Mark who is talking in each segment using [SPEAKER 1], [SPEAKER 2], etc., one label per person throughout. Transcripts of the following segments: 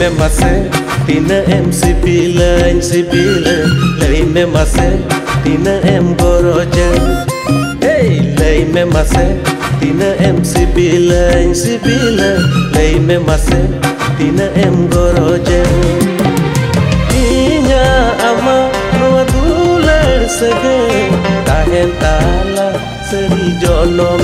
[SPEAKER 1] me mase tina em sibilan lay me mase tina em goroja. Hey lay me mase tina em sibilan lay me mase tina em goroja. Inya ama nuwa dular sege tahen tala seri jonom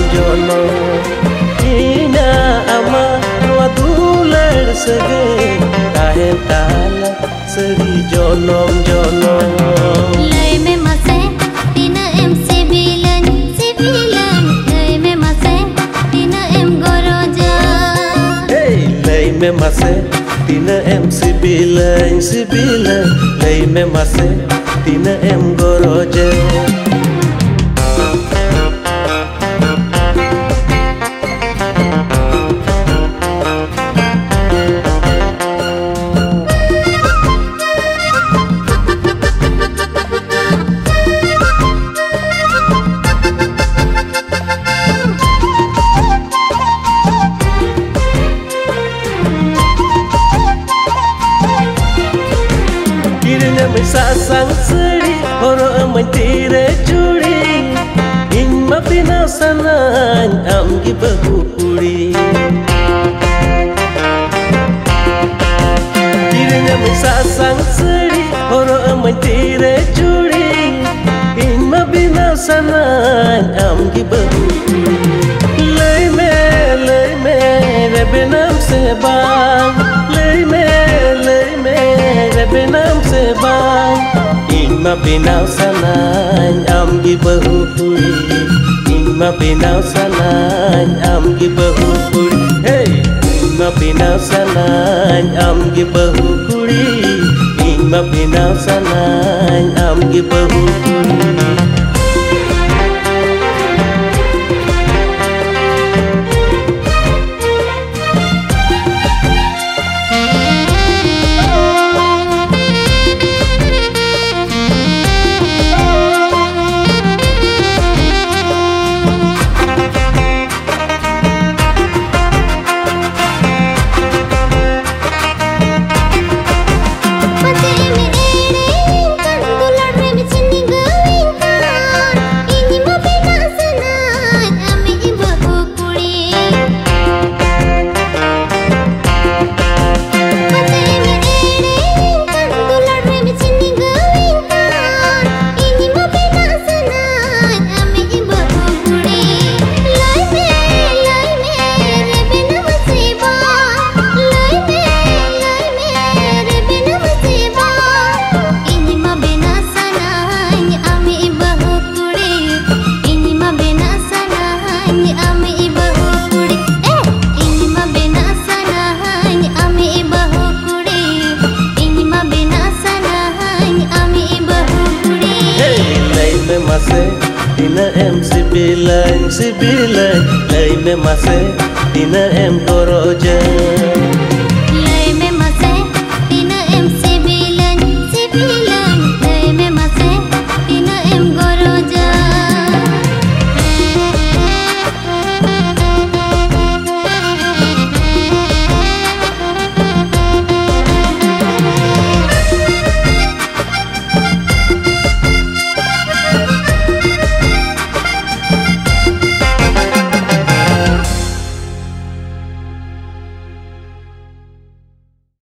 [SPEAKER 1] Inya ama nuwa dular sege tahen tala seri jonom
[SPEAKER 2] lay me mase tina em sibilan lay me mase tina em goroja.
[SPEAKER 1] Hey lay me mase tina em sibilan lay me mase tina em goroja. Sasang seri horo amai tire curi in mapina sanan am gi bahu puri kiranya mai sasang seri horo amai tire curi in mapina sanan am gi bahu puri lay me rebe nam se bang lay me rebe nam se bang Inma binau sanan am gi bahu puri Inma binau sanan am gi bahu puri Hey Inma binau sanan am gi bahu puri Inma binau sanan am gi bahu puri Tina em sibilan lay me mase tina em